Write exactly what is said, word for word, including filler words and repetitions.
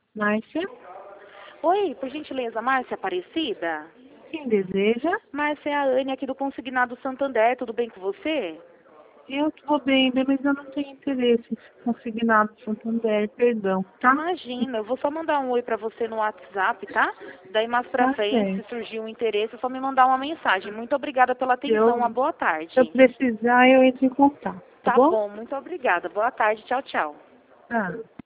Márcia, Oi, por gentileza, Márcia Aparecida? quem deseja? Márcia, é a Anne aqui do Consignado Santander, tudo bem com você? Eu vou bem, mas eu não tenho interesse em consignado Santander, perdão, tá? Imagina, eu vou só mandar um oi pra você no WhatsApp, tá? Daí mais pra Tá frente, se certo. surgir um interesse, é só me mandar uma mensagem. Muito obrigada pela Se atenção, uma eu, boa se eu tarde. precisar, eu entro em contato, tá Tá bom? bom, muito obrigada. Boa tarde, tchau, tchau. Ah.